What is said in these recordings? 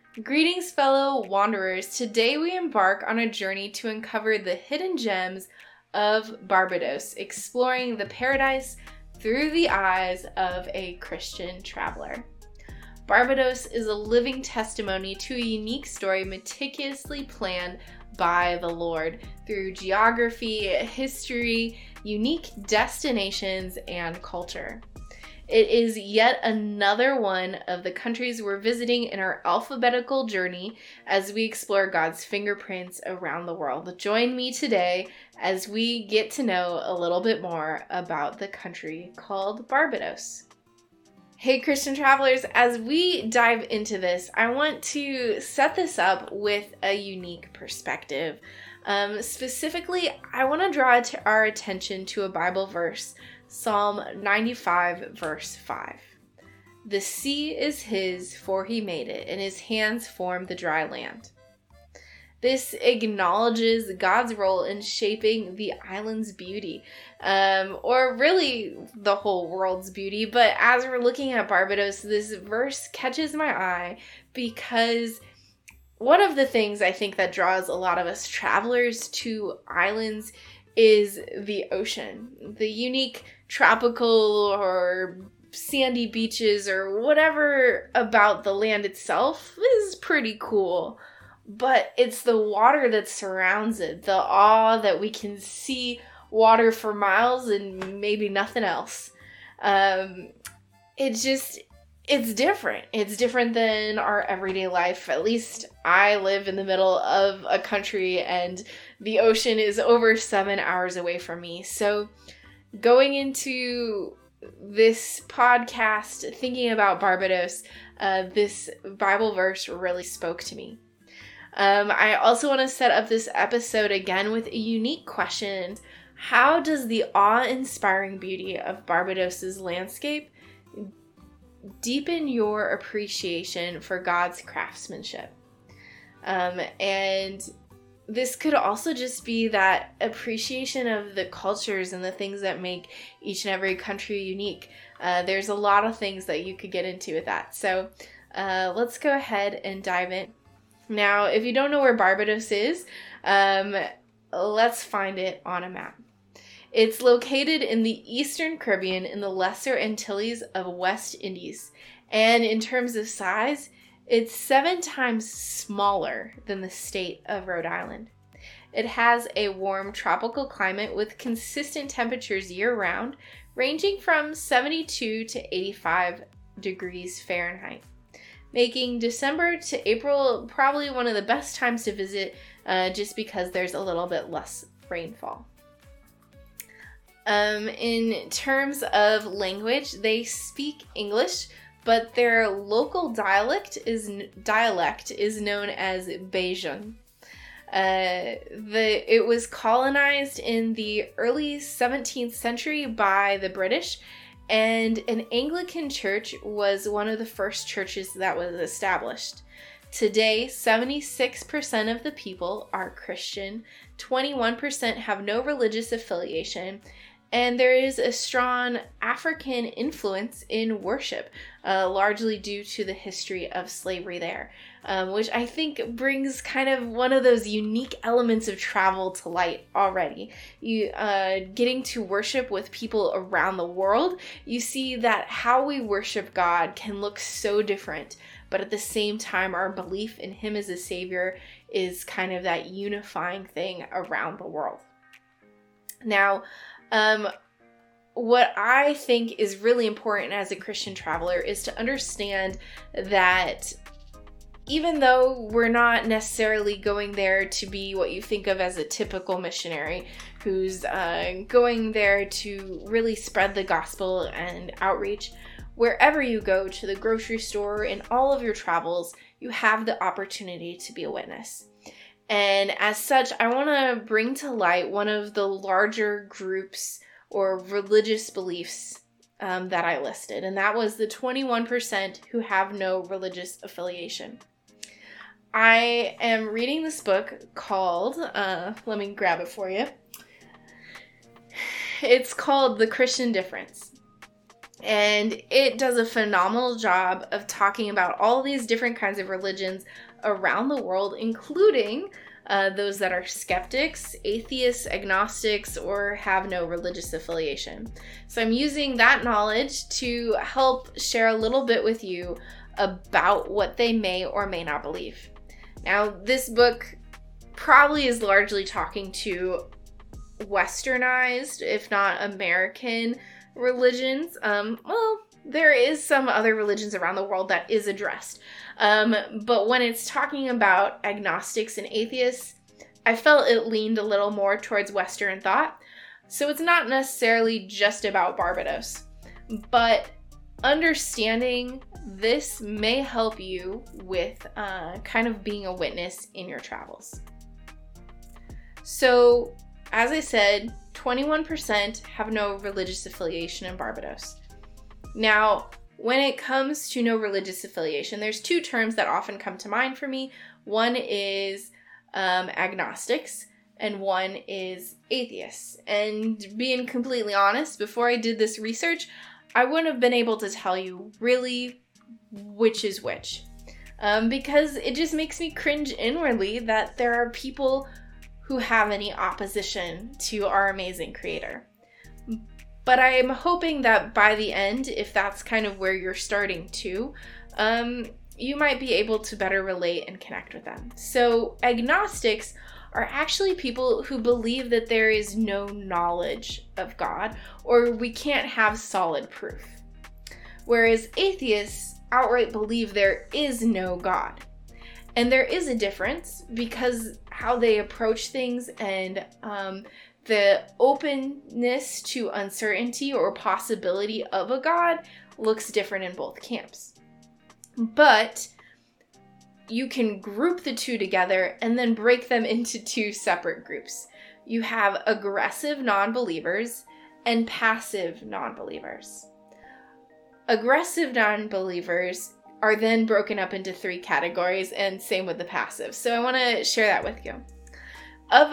Greetings, fellow wanderers. Today we embark on a journey to uncover the hidden gems of Barbados, exploring the paradise through the eyes of a Christian traveler. Barbados is a living testimony to a unique story meticulously planned by the Lord through geography, history, unique destinations, and culture. It is yet another one of the countries we're visiting in our alphabetical journey as we explore God's fingerprints around the world. Join me today as we get to know a little bit more about the country called Barbados. Hey Christian travelers, as we dive into this, I want to set this up with a unique perspective. Specifically, I want to draw our attention to a Bible verse, Psalm 95, verse 5. The sea is his, for he made it, and his hands formed the dry land. This acknowledges God's role in shaping the island's beauty, or really the whole world's beauty. But as we're looking at Barbados, this verse catches my eye because one of the things I think that draws a lot of us travelers to islands is the ocean. The unique tropical or sandy beaches or whatever about the land itself is pretty cool. But it's the water that surrounds it, the awe that we can see water for miles and maybe nothing else. It's different. It's different than our everyday life. At least I live in the middle of a country and the ocean is over 7 hours away from me. So going into this podcast, thinking about Barbados, this Bible verse really spoke to me. I also want to set up this episode again with a unique question. How does the awe-inspiring beauty of Barbados's landscape deepen your appreciation for God's craftsmanship? And this could also just be that appreciation of the cultures and the things that make each and every country unique. There's a lot of things that you could get into with that. So let's go ahead and dive in. Now, if you don't know where Barbados is, let's find it on a map. It's located in the Eastern Caribbean in the Lesser Antilles of West Indies. And in terms of size, it's 7 times smaller than the state of Rhode Island. It has a warm tropical climate with consistent temperatures year-round, ranging from 72 to 85 degrees Fahrenheit, making December to April probably one of the best times to visit just because there's a little bit less rainfall. In terms of language, they speak English, but their local dialect is known as Bajan. It was colonized in the early 17th century by the British, and an Anglican church was one of the first churches that was established. Today, 76% of the people are Christian, 21% have no religious affiliation, and there is a strong African influence in worship, largely due to the history of slavery there, which I think brings kind of one of those unique elements of travel to light already. You getting to worship with people around the world, you see that how we worship God can look so different, but at the same time, our belief in Him as a Savior is kind of that unifying thing around the world. Now, what I think is really important as a Christian traveler is to understand that even though we're not necessarily going there to be what you think of as a typical missionary who's going there to really spread the gospel and outreach, wherever you go, to the grocery store, in all of your travels, you have the opportunity to be a witness. And as such, I want to bring to light one of the larger groups or religious beliefs that I listed, and that was the 21% who have no religious affiliation. I am reading this book called, let me grab it for you. It's called The Christian Difference. And it does a phenomenal job of talking about all these different kinds of religions around the world, including those that are skeptics, atheists, agnostics, or have no religious affiliation. So I'm using that knowledge to help share a little bit with you about what they may or may not believe. Now, this book probably is largely talking to Westernized, if not American, religions. Well, there is some other religions around the world that is addressed. But when it's talking about agnostics and atheists, I felt it leaned a little more towards Western thought. So it's not necessarily just about Barbados. But understanding this may help you with kind of being a witness in your travels. So, as I said, 21% have no religious affiliation in Barbados. Now, when it comes to no religious affiliation, there's two terms that often come to mind for me. One is agnostics, and one is atheists. And being completely honest, before I did this research, I wouldn't have been able to tell you really which is which. Because it just makes me cringe inwardly that there are people who have any opposition to our amazing creator. But I'm hoping that by the end, if that's kind of where you're starting to, you might be able to better relate and connect with them. So agnostics are actually people who believe that there is no knowledge of God, or we can't have solid proof. Whereas atheists outright believe there is no God. And there is a difference because how they approach things and the openness to uncertainty or possibility of a God looks different in both camps. But you can group the two together and then break them into two separate groups. You have aggressive non-believers and passive non-believers. Aggressive non-believers are then broken up into three categories, and same with the passive. So I want to share that with you. Of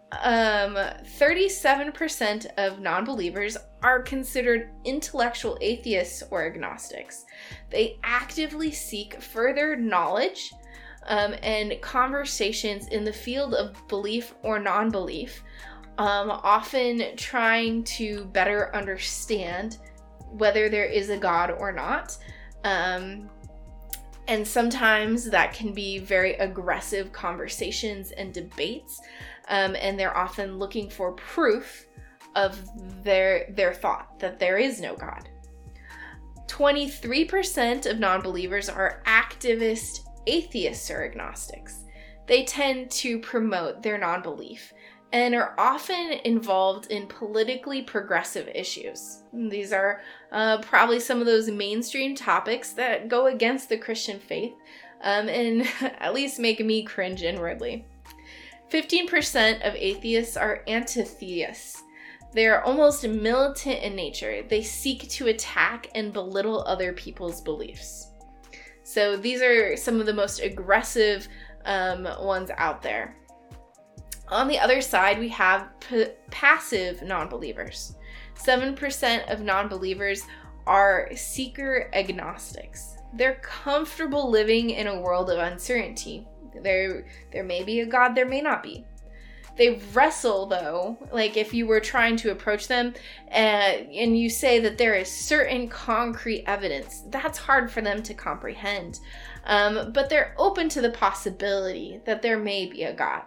37% of non-believers are considered intellectual atheists or agnostics. They actively seek further knowledge and conversations in the field of belief or non-belief, often trying to better understand whether there is a God or not. And sometimes that can be very aggressive conversations and debates, and they're often looking for proof of their thought that there is no God. 23% of non-believers are activist atheists or agnostics. They tend to promote their non-belief and are often involved in politically progressive issues. These are probably some of those mainstream topics that go against the Christian faith and at least make me cringe inwardly. 15% of atheists are anti-theists. They are almost militant in nature. They seek to attack and belittle other people's beliefs. So these are some of the most aggressive ones out there. On the other side, we have passive non-believers. 7% of non-believers are seeker agnostics. They're comfortable living in a world of uncertainty. There may be a God, there may not be. They wrestle, though, like if you were trying to approach them and you say that there is certain concrete evidence, that's hard for them to comprehend. But they're open to the possibility that there may be a God.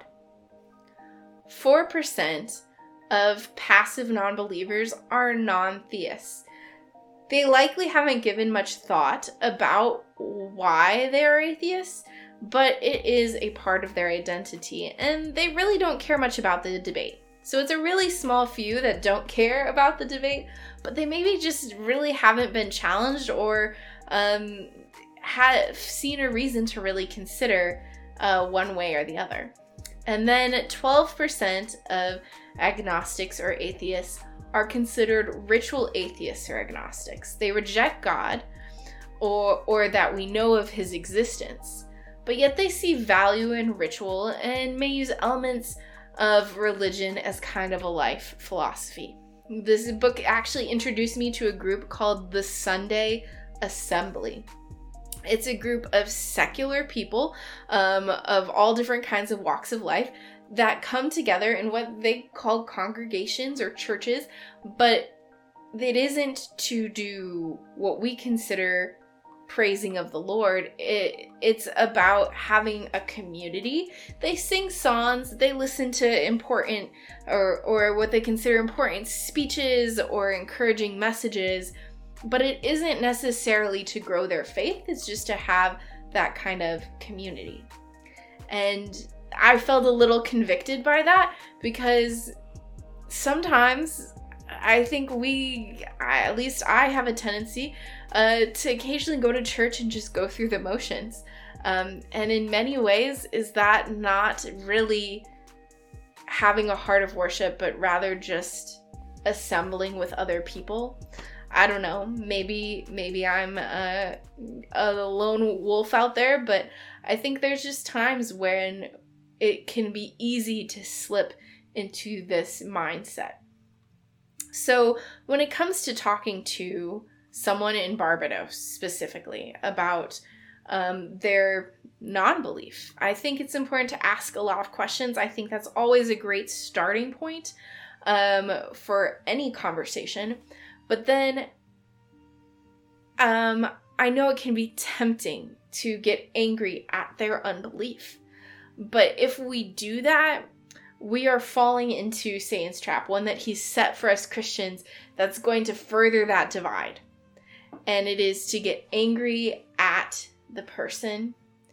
4% of passive non-believers are non-theists. They likely haven't given much thought about why they are atheists, but it is a part of their identity, and they really don't care much about the debate. So it's a really small few that don't care about the debate, but they maybe just really haven't been challenged or have seen a reason to really consider one way or the other. And then 12% of agnostics or atheists are considered ritual atheists or agnostics. They reject God or that we know of his existence, but yet they see value in ritual and may use elements of religion as kind of a life philosophy. This book actually introduced me to a group called the Sunday Assembly. It's a group of secular people of all different kinds of walks of life that come together in what they call congregations or churches, but it isn't to do what we consider praising of the Lord. It's about having a community. They sing songs, they listen to important or what they consider important speeches or encouraging messages, but it isn't necessarily to grow their faith. It's just to have that kind of community. And I felt a little convicted by that because sometimes I think at least I have a tendency to occasionally go to church and just go through the motions. And in many ways, is that not really having a heart of worship, but rather just assembling with other people? I don't know, maybe I'm a lone wolf out there, but I think there's just times when it can be easy to slip into this mindset. So when it comes to talking to someone in Barbados specifically about their non-belief, I think it's important to ask a lot of questions. I think that's always a great starting point for any conversation. But then I know it can be tempting to get angry at their unbelief. But if we do that, we are falling into Satan's trap, one that he's set for us Christians that's going to further that divide. And it is to get angry at the person,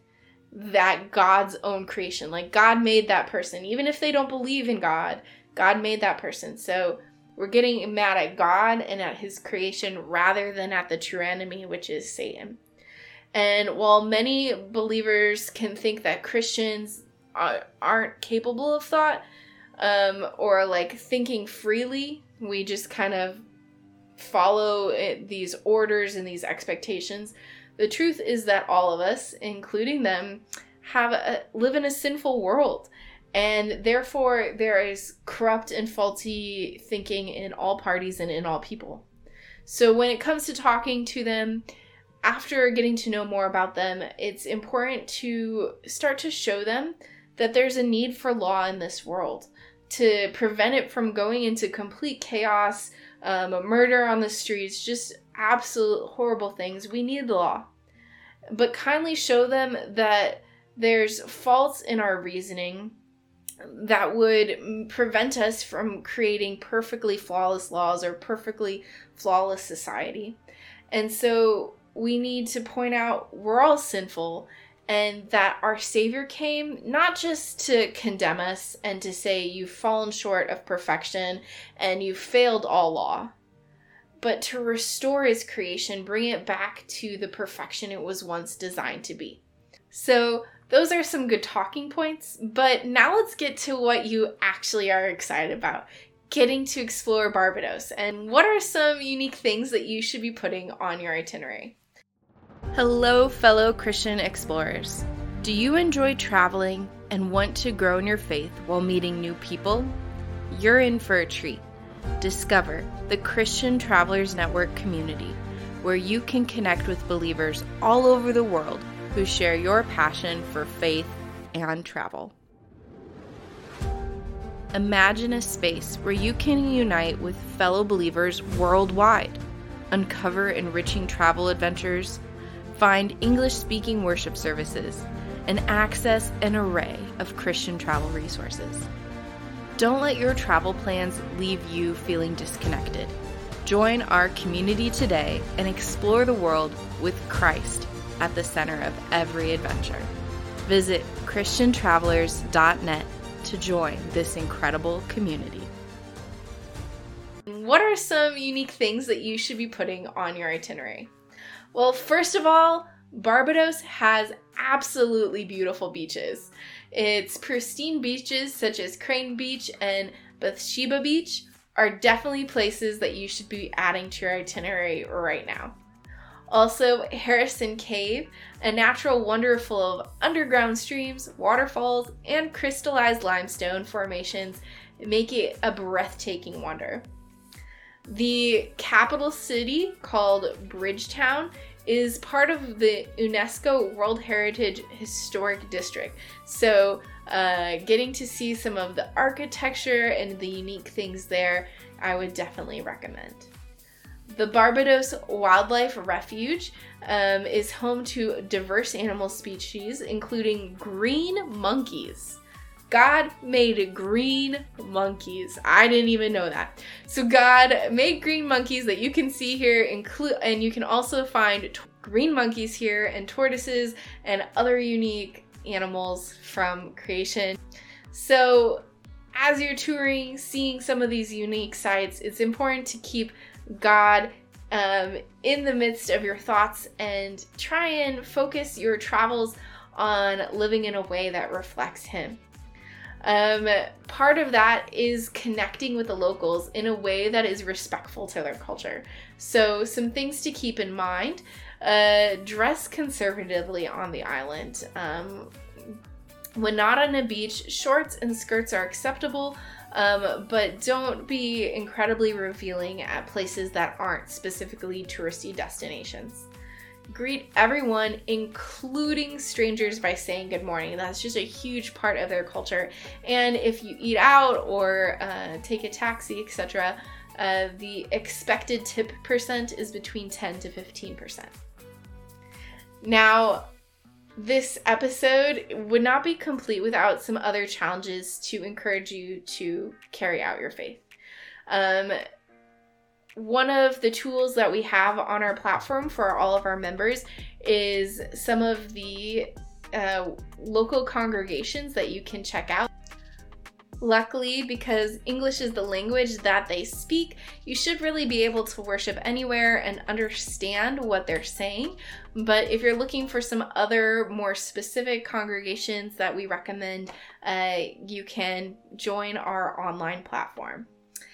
that God's own creation. Like, God made that person. Even if they don't believe in God, God made that person. So we're getting mad at God and at his creation rather than at the true enemy, which is Satan. And while many believers can think that Christians aren't capable of thought or like thinking freely, we just kind of follow these orders and these expectations. The truth is that all of us, including them, live in a sinful world. And therefore, there is corrupt and faulty thinking in all parties and in all people. So when it comes to talking to them, after getting to know more about them, it's important to start to show them that there's a need for law in this world to prevent it from going into complete chaos, murder on the streets, just absolute horrible things. We need law. But kindly show them that there's faults in our reasoning that would prevent us from creating perfectly flawless laws or perfectly flawless society. And so we need to point out we're all sinful and that our Savior came not just to condemn us and to say you've fallen short of perfection and you've failed all law, but to restore his creation, bring it back to the perfection it was once designed to be. So those are some good talking points, but now let's get to what you actually are excited about, getting to explore Barbados. And what are some unique things that you should be putting on your itinerary? Hello, fellow Christian explorers. Do you enjoy traveling and want to grow in your faith while meeting new people? You're in for a treat. Discover the Christian Travelers Network community, where you can connect with believers all over the world who share your passion for faith and travel. Imagine a space where you can unite with fellow believers worldwide, uncover enriching travel adventures, find English-speaking worship services, and access an array of Christian travel resources. Don't let your travel plans leave you feeling disconnected. Join our community today and explore the world with Christ at the center of every adventure. Visit christiantravelers.net to join this incredible community. What are some unique things that you should be putting on your itinerary? Well, first of all, Barbados has absolutely beautiful beaches. Its pristine beaches such as Crane Beach and Bathsheba Beach are definitely places that you should be adding to your itinerary right now. Also, Harrison Cave, a natural wonder full of underground streams, waterfalls, and crystallized limestone formations, make it a breathtaking wonder. The capital city, called Bridgetown, is part of the UNESCO World Heritage Historic District. So getting to see some of the architecture and the unique things there, I would definitely recommend. The Barbados Wildlife Refuge is home to diverse animal species, including green monkeys. God made green monkeys. I didn't even know that. So God made green monkeys that you can see here, and you can also find green monkeys here and tortoises and other unique animals from creation. So as you're touring, seeing some of these unique sites, it's important to keep God in the midst of your thoughts and try and focus your travels on living in a way that reflects Him. Part of that is connecting with the locals in a way that is respectful to their culture. So some things to keep in mind: dress conservatively on the island. When not on a beach, shorts and skirts are acceptable, but don't be incredibly revealing at places that aren't specifically touristy destinations. Greet everyone, including strangers, by saying good morning. That's just a huge part of their culture. And if you eat out or take a taxi, etc., the expected tip percent is between 10 to 15%. Now, this episode would not be complete without some other challenges to encourage you to carry out your faith. One of the tools that we have on our platform for all of our members is some of the local congregations that you can check out. Luckily, because English is the language that they speak, you should really be able to worship anywhere and understand what they're saying. But if you're looking for some other more specific congregations that we recommend, you can join our online platform.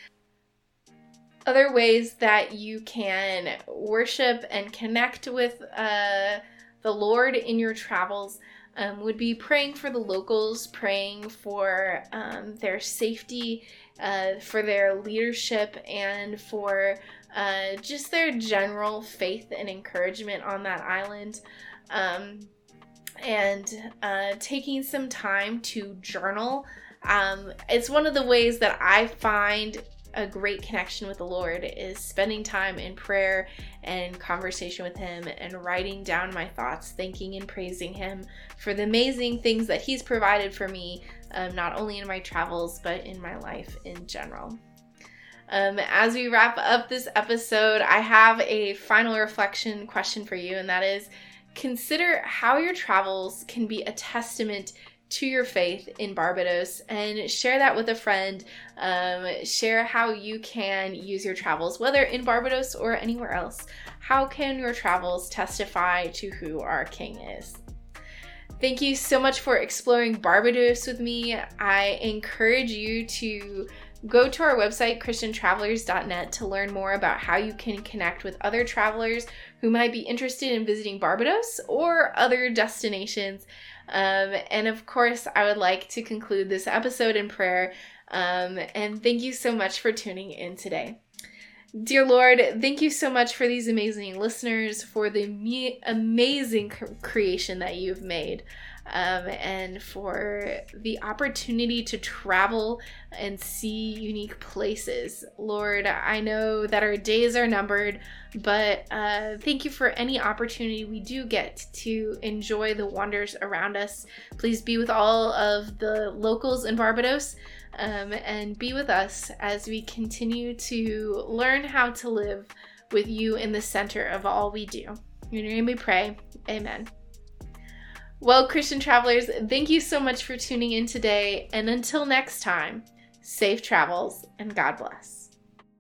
Other ways that you can worship and connect with the Lord in your travels would be praying for the locals, praying for their safety, for their leadership, and for just their general faith and encouragement on that island. And taking some time to journal. It's one of the ways that I find a great connection with the Lord is spending time in prayer and conversation with Him and writing down my thoughts, thanking and praising Him for the amazing things that He's provided for me, not only in my travels, but in my life in general. As we wrap up this episode, I have a final reflection question for you, and that is, consider how your travels can be a testament to your faith in Barbados, and share that with a friend. Share how you can use your travels, whether in Barbados or anywhere else. How can your travels testify to who our King is? Thank you so much for exploring Barbados with me. I encourage you to go to our website, christiantravelers.net, to learn more about how you can connect with other travelers who might be interested in visiting Barbados or other destinations. And of course, I would like to conclude this episode in prayer. And thank you so much for tuning in today. Dear Lord, thank you so much for these amazing listeners, for the amazing creation that you've made, and for the opportunity to travel and see unique places. Lord, I know that our days are numbered, but thank you for any opportunity we do get to enjoy the wonders around us. Please be with all of the locals in Barbados, and be with us as we continue to learn how to live with you in the center of all we do. In your name we pray. Amen. Well, Christian travelers, thank you so much for tuning in today. And until next time, safe travels and God bless.